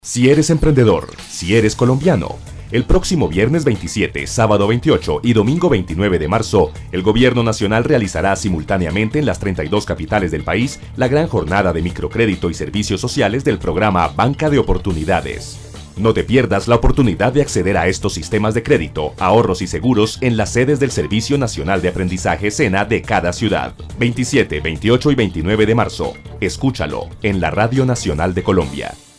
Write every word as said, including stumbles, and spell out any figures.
Si eres emprendedor, si eres colombiano, el próximo viernes veintisiete, sábado veintiocho y domingo veintinueve de marzo, el Gobierno Nacional realizará simultáneamente en las treinta y dos capitales del país la gran jornada de microcrédito y servicios sociales del programa Banca de Oportunidades. No te pierdas la oportunidad de acceder a estos sistemas de crédito, ahorros y seguros en las sedes del Servicio Nacional de Aprendizaje SENA de cada ciudad. veintisiete, veintiocho y veintinueve de marzo. Escúchalo en la Radio Nacional de Colombia.